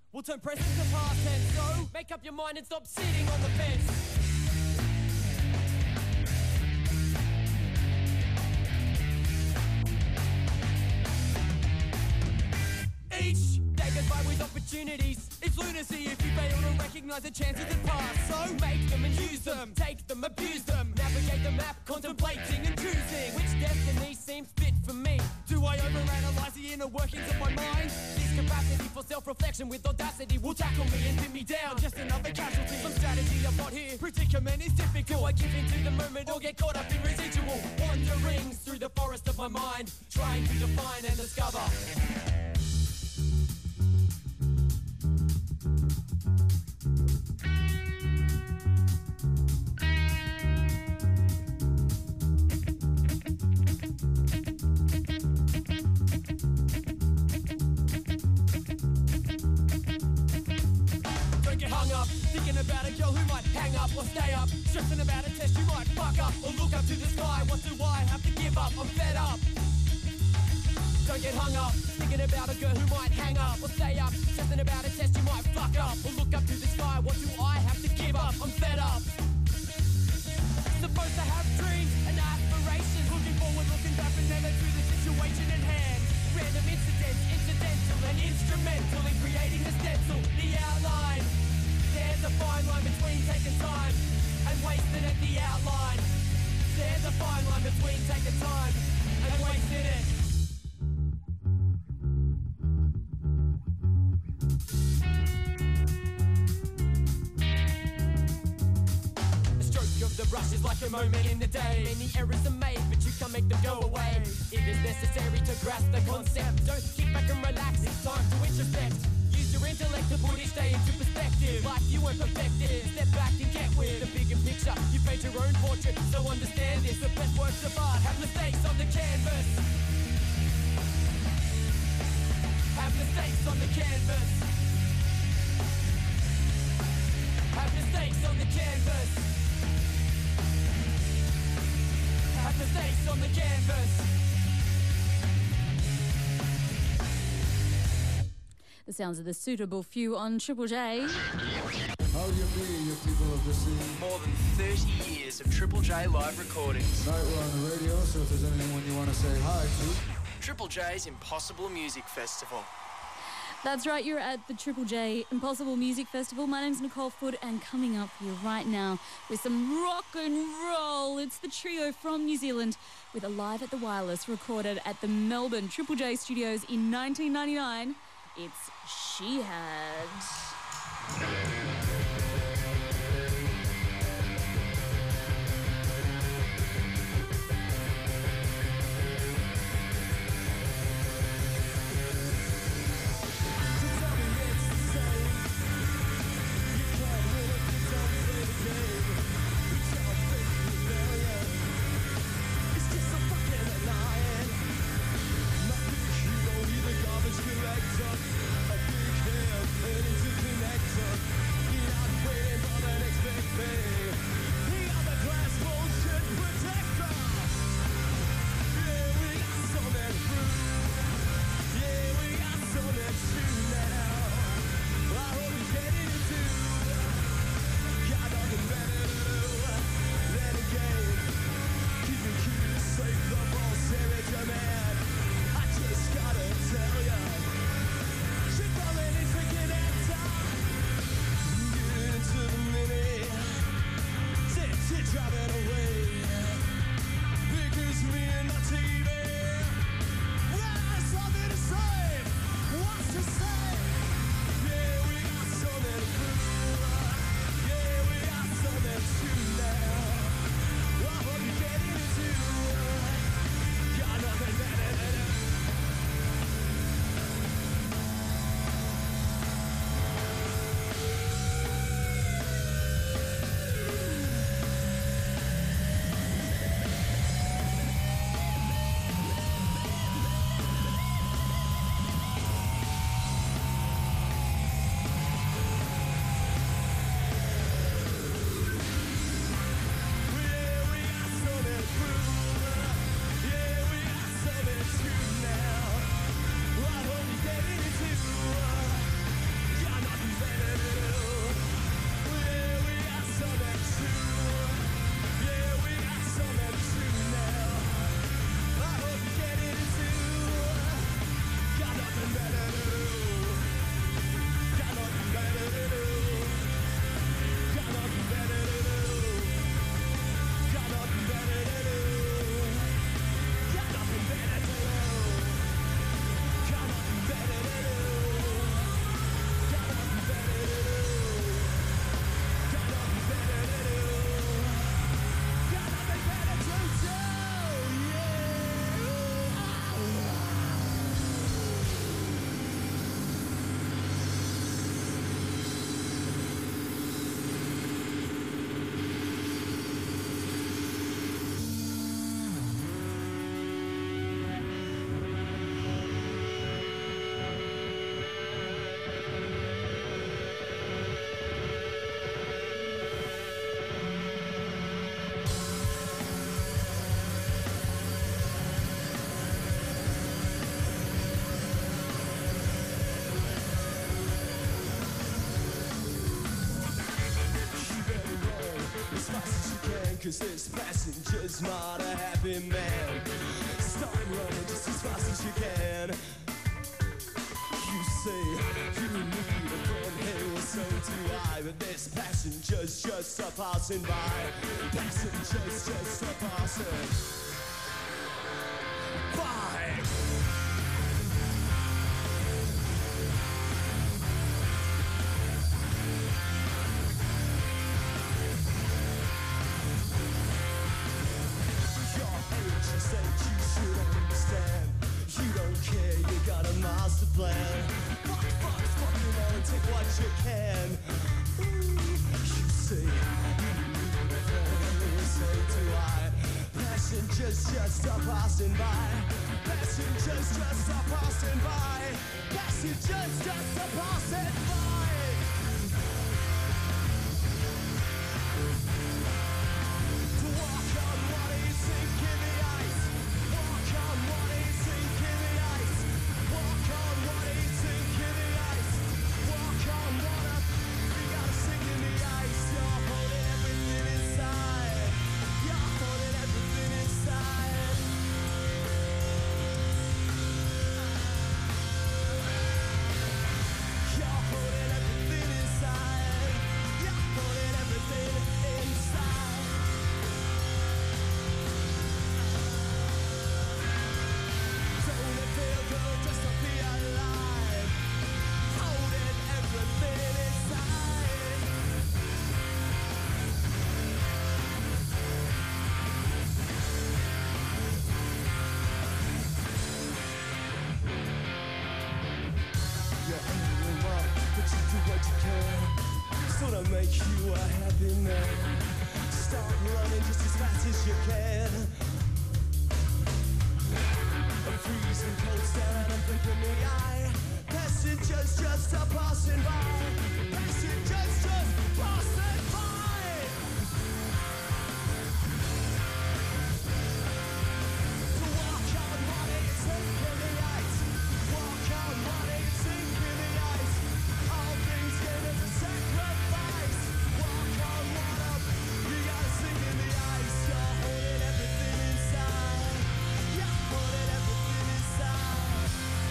We'll turn present to past tense. So make up your mind and stop sitting on the fence. Each day goes by with opportunities. It's lunacy if you fail to recognise the chances that pass. So make them and use them, take them, abuse them. Navigate the map, contemplating and choosing which destiny seems fit for me. Do I overanalyze the inner workings of my mind? This capacity for self-reflection with audacity will tackle me and pin me down. Just another casualty. Some strategy I've got here. Predicament is difficult. I give into the moment or get caught up in residual wanderings through the forest of my mind, trying to define and discover. About a girl who might hang up or stay up, stressing about a test you might fuck up or look up to the sky. What do I have to give up? I'm fed up. Don't get hung up thinking about a girl who might hang up or stay up, stressing about a test you might fuck up or look up to the sky. What do I have to give up? I'm fed up. Supposed to have dreams and aspirations, looking forward, looking back, but never to the situation at hand. Random incidents, incidental and instrumental in creating the stencil, the outline. There's a fine line between taking time and wasting it, the outline. There's a fine line between taking time and wasting it. The stroke of the brush is like a moment in the day. Many errors are made, but you can't make them go away. It is necessary to grasp the concept. Don't kick back and relax, it's time to introspect. Your intellect to put each day into perspective. Life you weren't perfected. Step back and get with the bigger picture. You paint your own portrait, so understand this. The best works of art have mistakes on the canvas. Have mistakes on the canvas. Have mistakes on the canvas. Have mistakes on the canvas. The sounds of the Suitable Few on Triple J. How do you be, you people of the sea? More than 30 years of Triple J live recordings. Tonight we're on the radio, so if there's anyone you want to say hi to. Triple J's Impossible Music Festival. That's right, you're at the Triple J Impossible Music Festival. My name's Nicole Foot, and coming up here right now with some rock and roll, it's the trio from New Zealand with Alive at the Wireless, recorded at the Melbourne Triple J Studios in 1999. It's She Had. Collector, a big hair, an interconnector. cause this passenger's not a happy man. Start running just as fast as you can. You say you need a friend, hey, well so do I. But this passenger's just a passing by. Passenger's just a passing by. Master plan. Fuck, you know, and take what you can. You say, so do I. Passengers just a passing by. Passengers just a passing by. Passengers just a passing by. To walk on what is sink in the ice. Walk on what is sink in the ice. Walk on water, sink in the ice. Walk on water, you gotta sink in the ice. You're holding everything inside. You're holding everything inside. You're holding everything inside. You're holding everything inside. Don't it feel good just to be alive? Holding everything inside. You're angry up, but you do what you can. So to make you a happy man. Start running just as fast as you can. A freezing cold stare and I'm blinking the eye. Passengers just a passing by. Passengers just passing by. To walk on water, sink in the ice. Walk on water, sink in the ice. All things given for sacrifice. Walk on water, you gotta sink in the ice. You're holding everything inside. You're holding everything inside.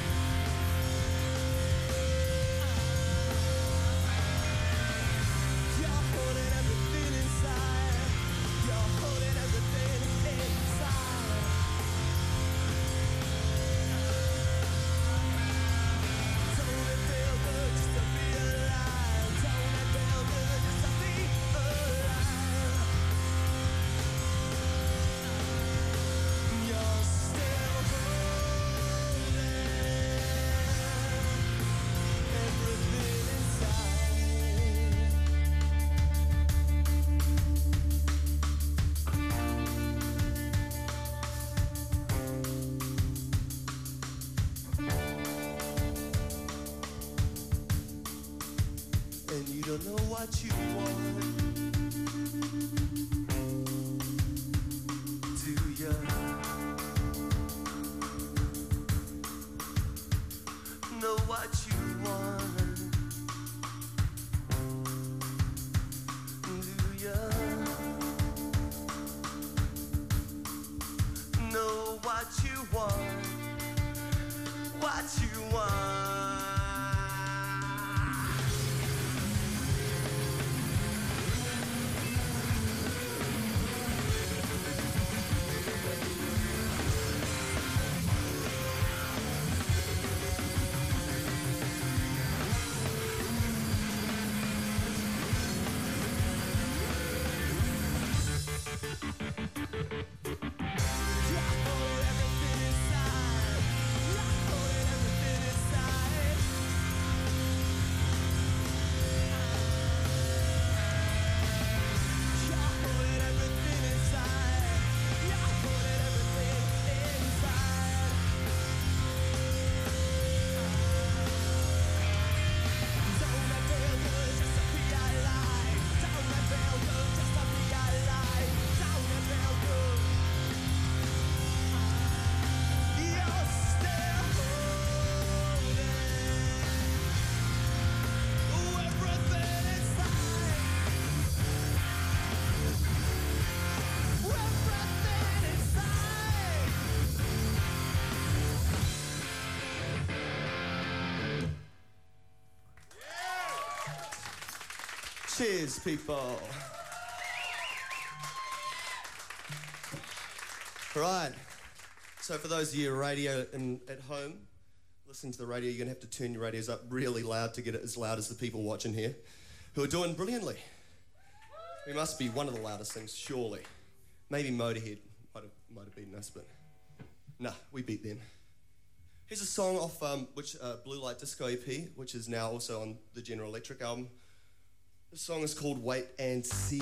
You're holding everything inside. You're holding everything inside. Don't it feel good just to be alive? Don't it feel good just to be alive? You're still holding everything inside. And you don't know what you want, do ya? Know what you want, do ya? Know what you want, what you want. Cheers, people. Right. So for those of you radio at home, listening to the radio, you're going to have to turn your radios up really loud to get it as loud as the people watching here, who are doing brilliantly. We must be one of the loudest things, surely. Maybe Motorhead might have beaten us, but nah, we beat them. Here's a song off Blue Light Disco EP, which is now also on the General Electric album. The song is called Wait and See.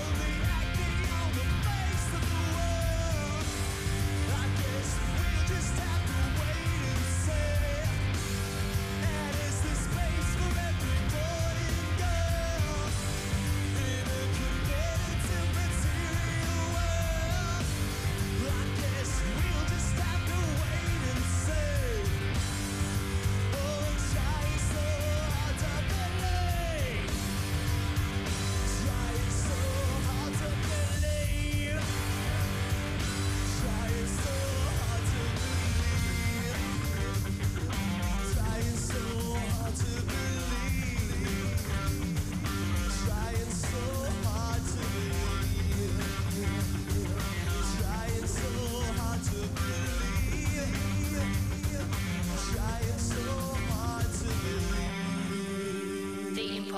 Just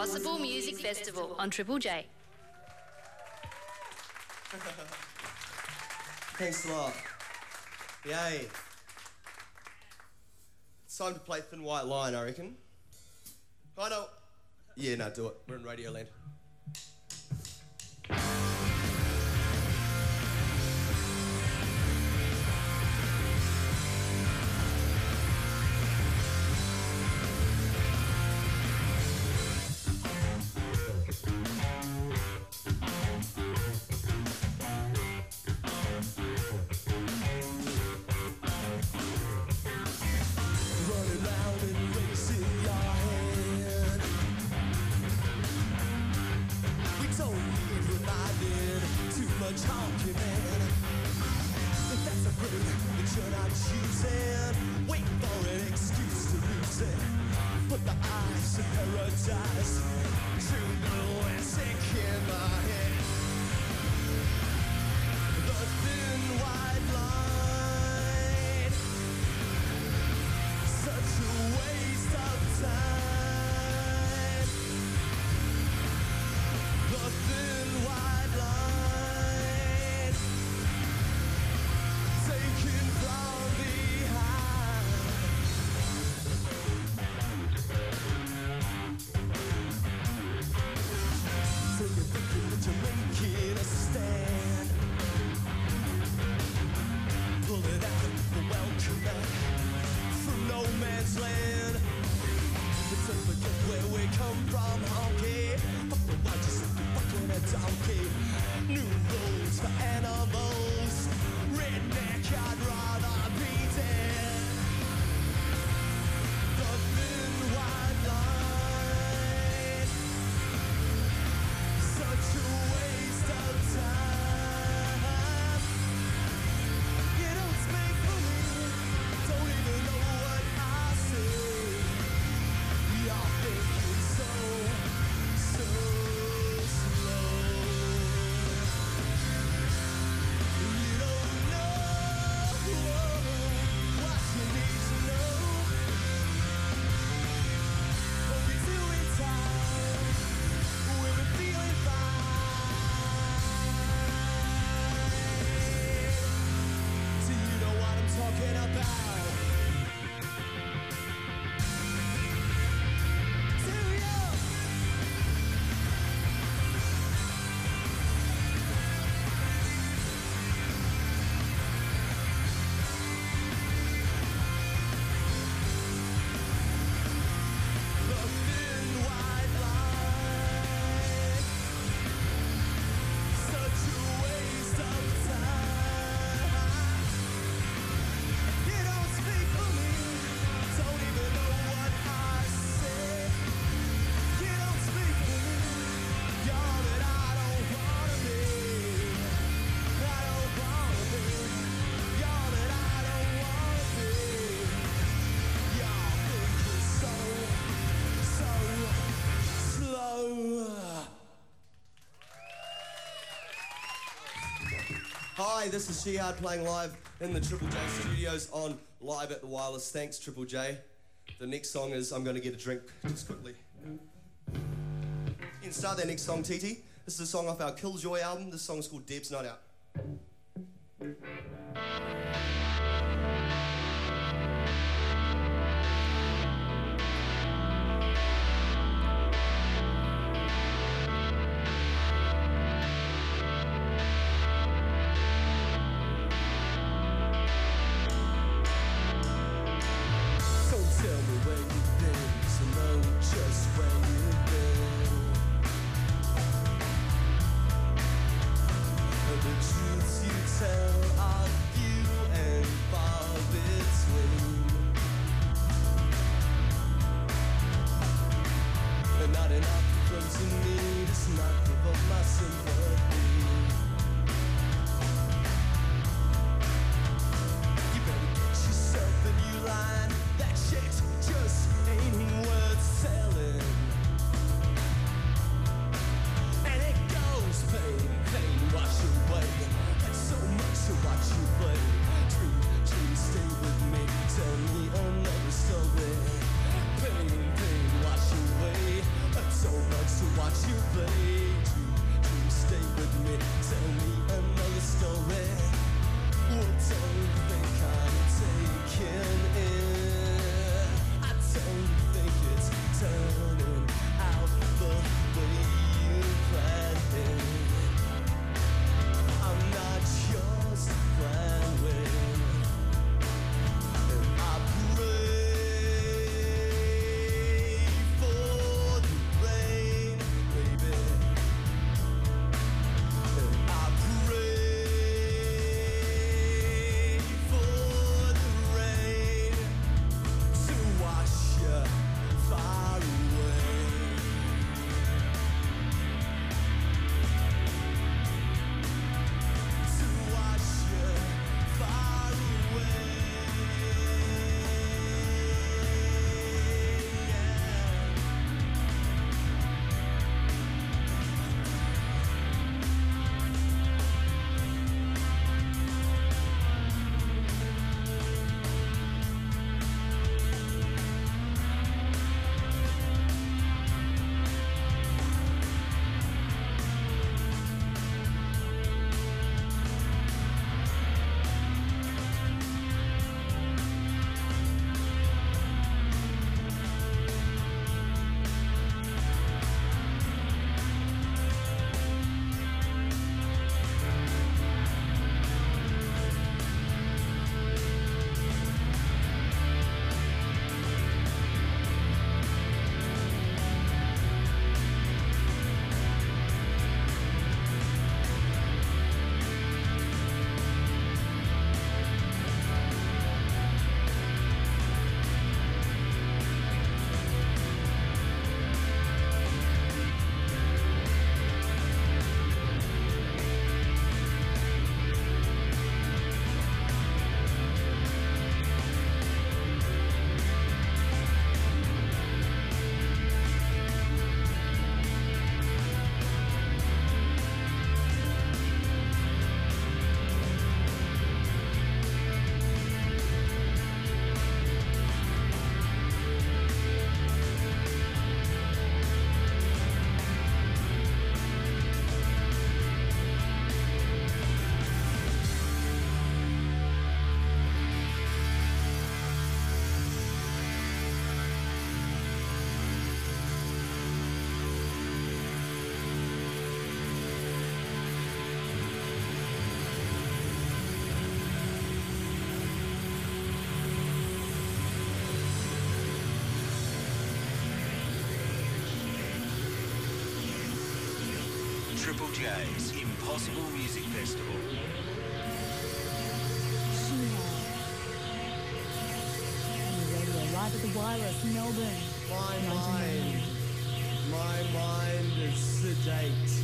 Impossible Music Festival on Triple J. Thanks a lot. Yay. It's time to play Thin White Line, I reckon. I know. Yeah, no, do it. We're in Radio Land. Hi, this is Shehad playing live in the Triple J studios on Live at the Wireless. Thanks, Triple J. The next song is I'm Gonna Get a Drink, just quickly. You can start that next song, TT. This is a song off our Killjoy album. This song is called Deb's Night Out. So much Triple J's Impossible Music Festival. Live at the Wireless, Melbourne. My mind is sedate.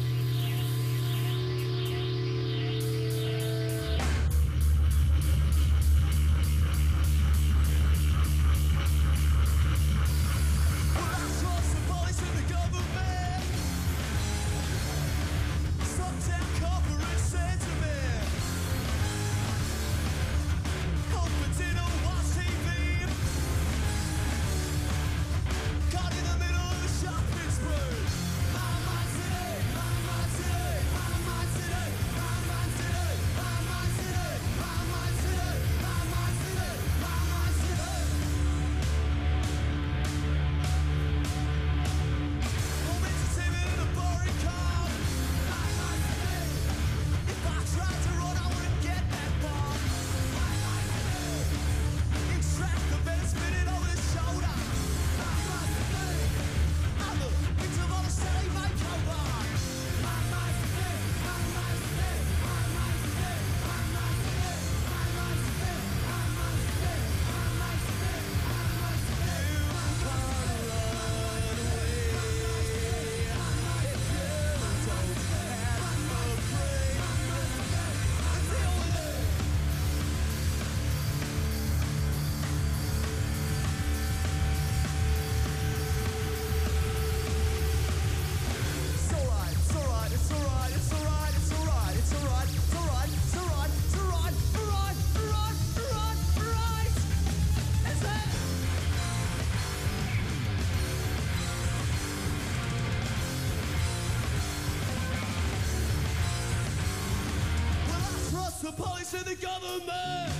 to the government.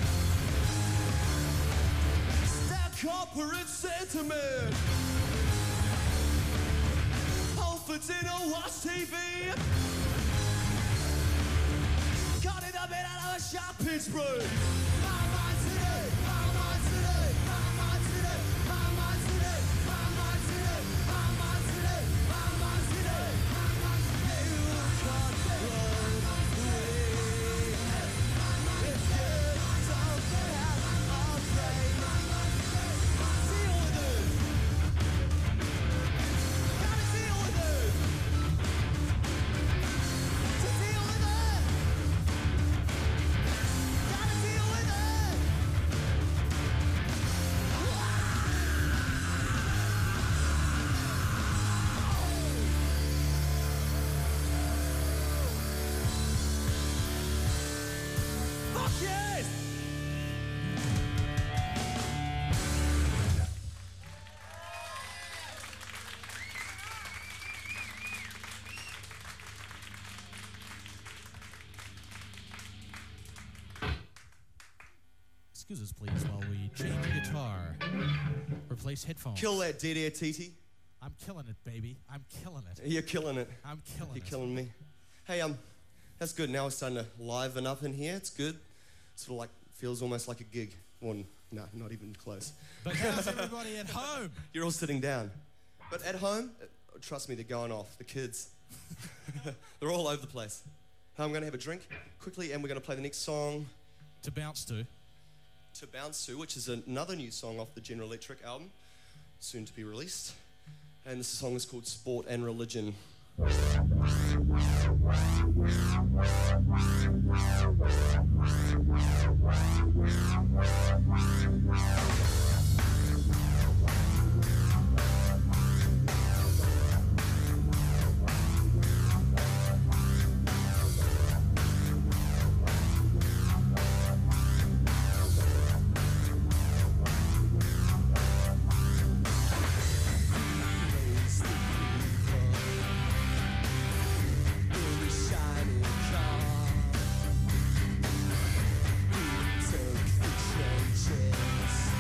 Stab corporate sentiment. Home for dinner, watch TV. Cut it up out of a shopping spree. My mind today, my mind today, my mind today, my mind today, my mind today, my mind today, my mind today, my mind today. You can't run away. If you don't have a brain, deal with it. Gotta deal with it. To deal with it. Gotta deal with it. Fuck yes! Excuse us, please, while we change guitar, replace headphones. Kill that dead air, TT. I'm killing it, baby. I'm killing it. You're killing it. I'm killing You're it. killing me. Hey, that's good. Now we're starting to liven up in here. It's good. Sort of like, feels almost like a gig. Well, no, not even close. But how's everybody at home? You're all sitting down. But at home, trust me, they're going off. The kids. They're all over the place. I'm going to have a drink quickly, and we're going to play the next song, To bounce to. To Bounce To, which is another new song off the General Electric album, soon to be released. And this song is called Sport and Religion. Took the trenches.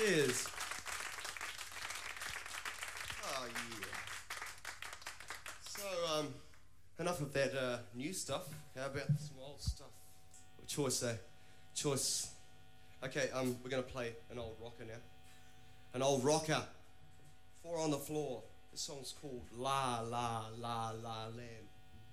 Cheers. Oh, yeah. So, enough of that new stuff. How about some old stuff? What choice, eh? Choice. Okay, we're going to play an old rocker now. An old rocker. 4 on the Floor. This song's called La La La La Land.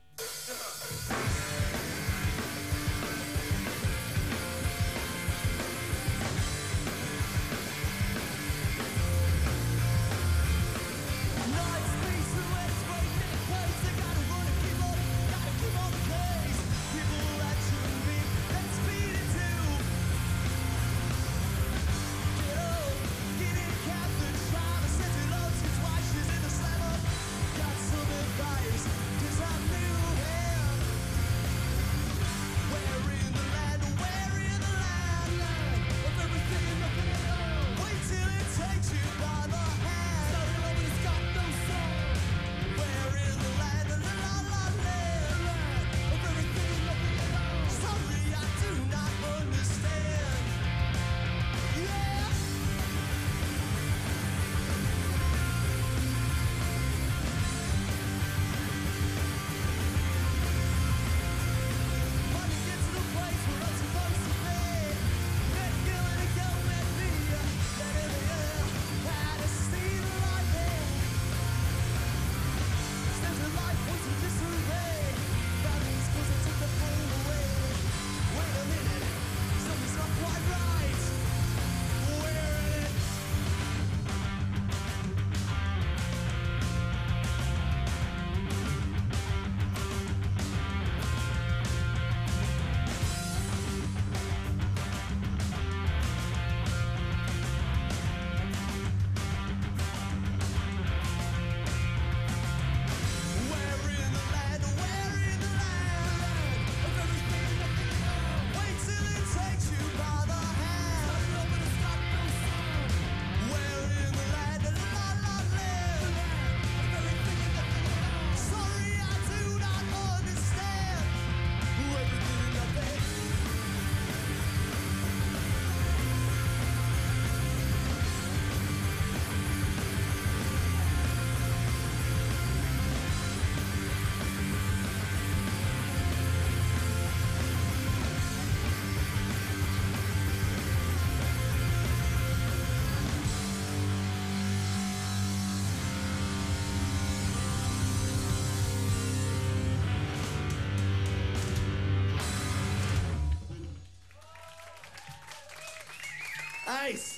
Ace!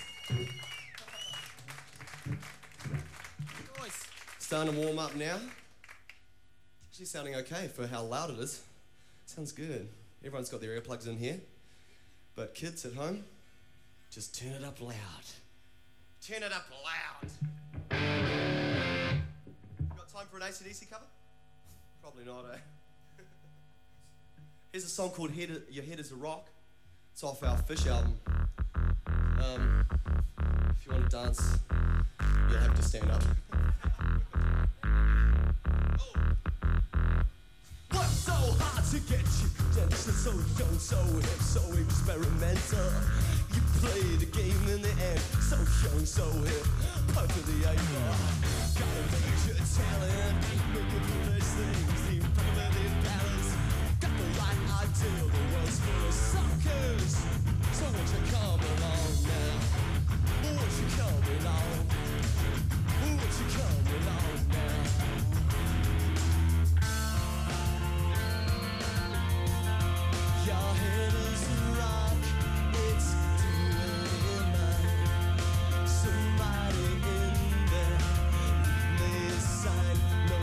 Starting to warm up now. Actually sounding okay for how loud it is. Sounds good. Everyone's got their earplugs in here. But kids at home, just turn it up loud. Turn it up loud. Got time for an AC/DC cover? Probably not, eh? Here's a song called Your Head is a Rock. It's off our Fish album. If you want to dance, you'll have to stand up. What's so hard to get you? Dancing so young, so hip, so experimental. You play the game in the end, so young, so hip, perfectly able. Gotta make your talent, make it foolish things seem perfectly balanced. Got the right idea, the world's full of suckers. So won't you come along now? Won't you come along? Won't you come along now? Your head is a rock, it's dynamite. Somebody in there made a sign.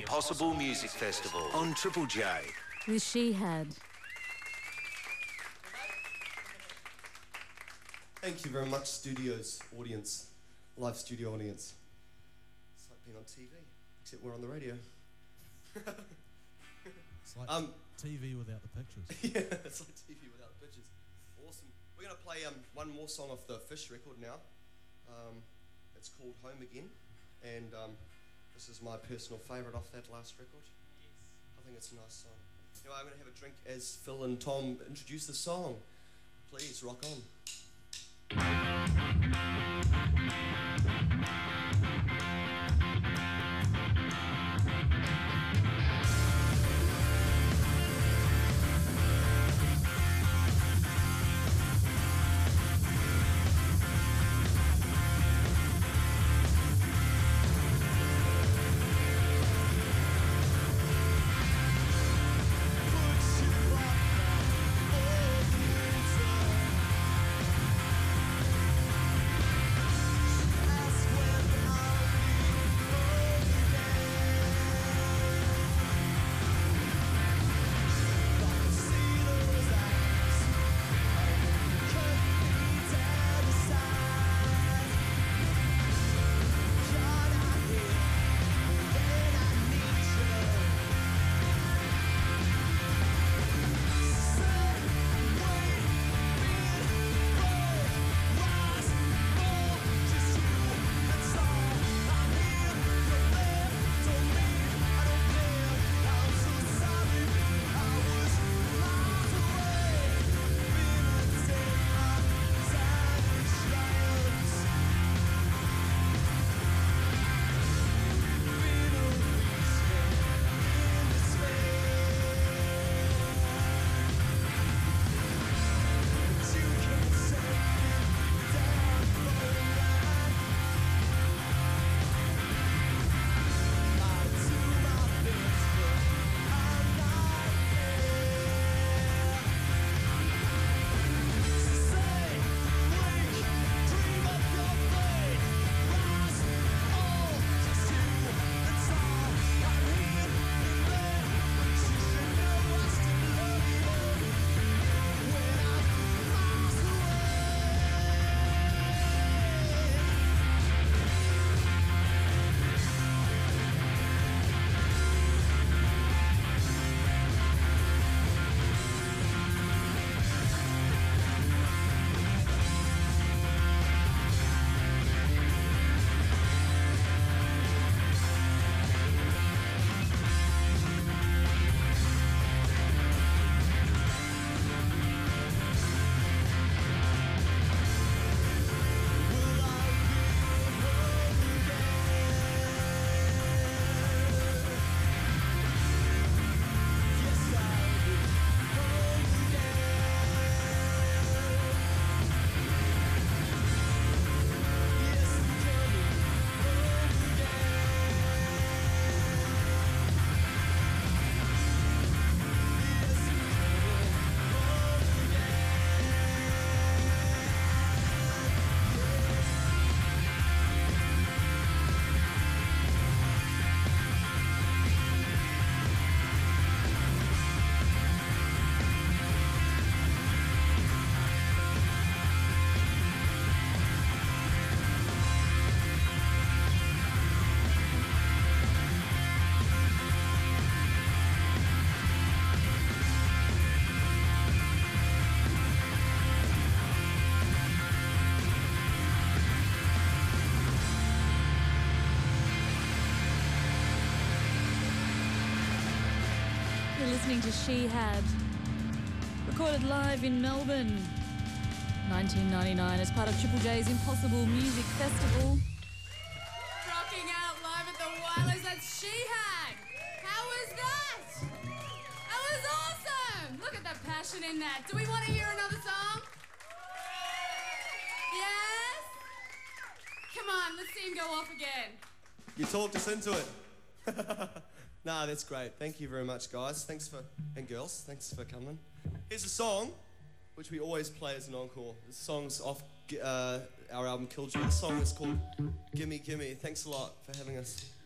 Impossible Music Festival on Triple J. With She Had. Thank you very much, studios, audience, live studio audience. It's like being on TV, except we're on the radio. It's like TV without the pictures. Yeah, it's like TV without the pictures. Awesome. We're going to play one more song off the Fish record now. It's called Home Again, and this is my personal favourite off that last record. Yes. I think it's a nice song. Anyway, I'm going to have a drink as Phil and Tom introduce the song. Please, rock on. Listening to She Had, recorded live in Melbourne, 1999, as part of Triple J's Impossible Music Festival. Rocking out live at the Wireless, that's She Had. How was that? That was awesome. Look at the passion in that. Do we want to hear another song? Yes? Come on, let's see him go off again. You talked us into it. Nah, that's great. Thank you very much, guys. And girls, thanks for coming. Here's a song, which we always play as an encore. This song's off our album Killjoy. The song is called Gimme Gimme. Thanks a lot for having us.